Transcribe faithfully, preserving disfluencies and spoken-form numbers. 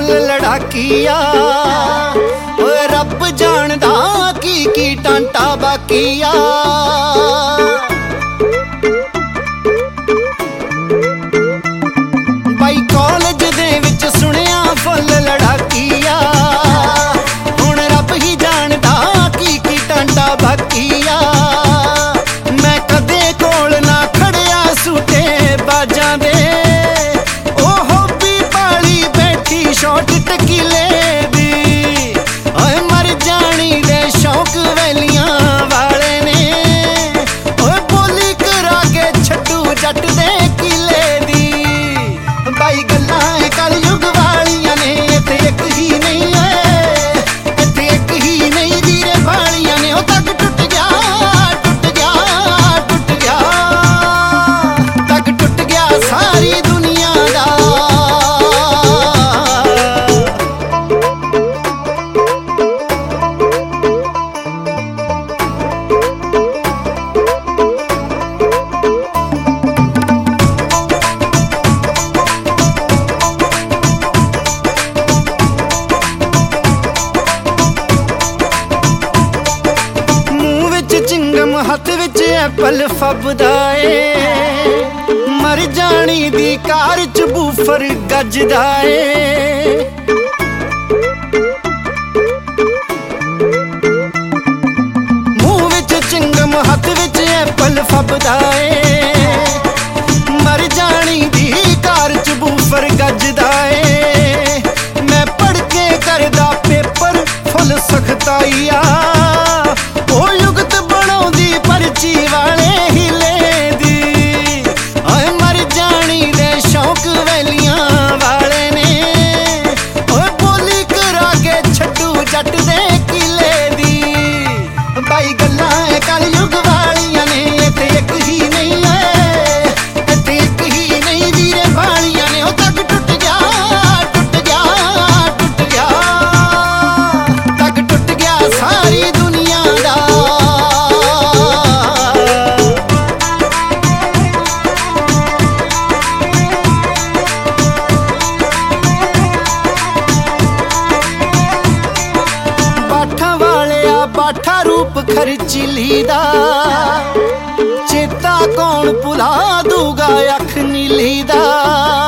Full लड़ाकिया ओए रब जानदा की की टांटा बाकिया। बाई कॉलेज दे विच सुनिया फुल लड़ाकिया हुण रब ही जानदा की की टांटा बाकिया। मैं कदे कोल ना खड़िया सूटे बाजां दे शॉट टकीले दी ओए मर जानी दे शौक वैलियां वाले ने ओए बोली करा के छड्डू जट दे किले दी। बाई गल्लां कल युग वालियां ने इत्थे एक ही नहीं है इत्थे एक ही नहीं वीरे वालियां ने ओ तक टुट गया टुट गया टुट गया तक टुट गया सारी दुनिया दा। चिंगम हथ विच एप्पल फबदा ए मर जानी दी कार च बूफर गजदा ए। मूंह विच चिंगम हथ विच एप्पल फबदा ए मर जानी दी कार च बूफर गजदा ए। मैं पढ़ के करदा पेपर फुल सख्ताईया ओ युगत बनाउंदी परची वाले हिले दी ओए मर जानी दे शौक वैलियां वाले ने ओए बोली करा के छड्डू जट दे किले दी। बाई गल्लां कल युग वालियां ने इत्थे एक ही नहीं है इत्थे एक ही नहीं वीरे वालियां ने ओ तक टुट गया टुट गया टुट गया तक टुट गया सारी दुनिया दा। बाठा रूप खर्चिली दा चेता कौन भुला दूगा अख नीली दा।